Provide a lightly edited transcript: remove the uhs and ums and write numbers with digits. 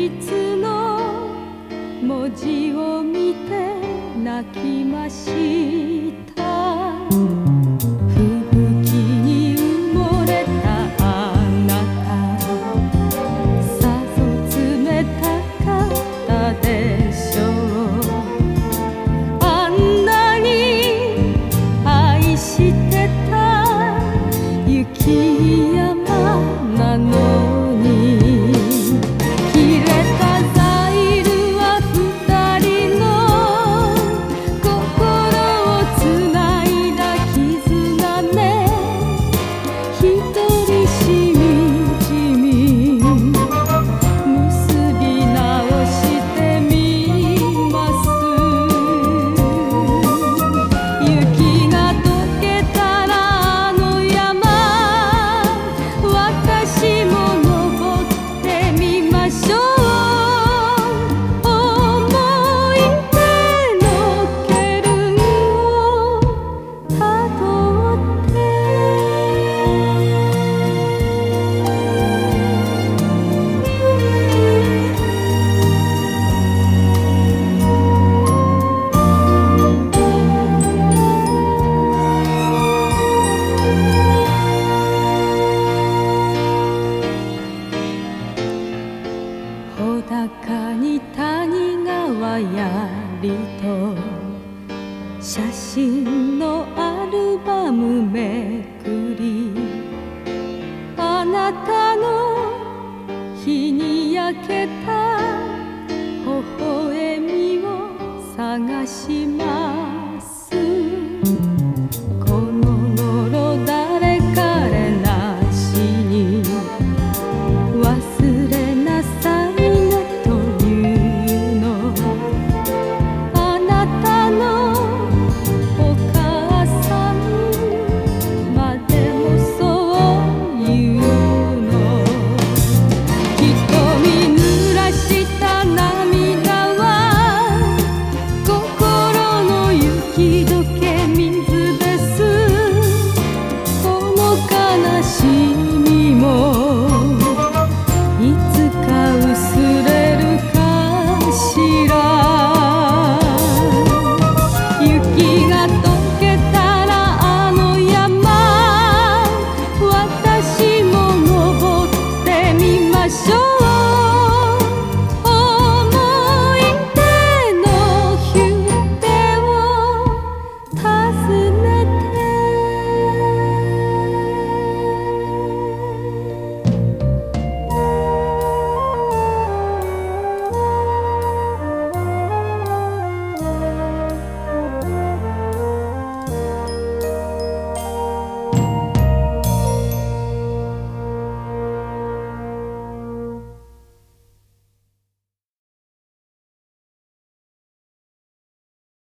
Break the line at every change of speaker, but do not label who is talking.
筆の文字を見て泣きました。吹雪に埋もれたあなた、さぞ冷たかったでしょう。あんなに愛してた雪山なのに、切れたザイルは二人の心をつないだ絆ね。一人しみじみ結び直してみます。雪が溶けたらあの山、私も登ってみましょう。思い出のケルンをたどって、穂高に谷川やりと写真のアルバムめくり、あなたの日に焼けた微笑みを探します。